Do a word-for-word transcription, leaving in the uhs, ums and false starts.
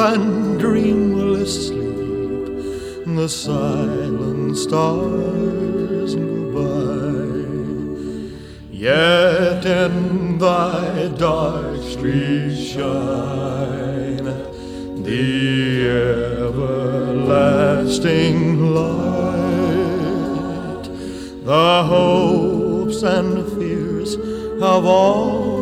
and dreamless sleep, the silent stars go by. Yet in thy dark streets shine the everlasting light, the hopes and fears of all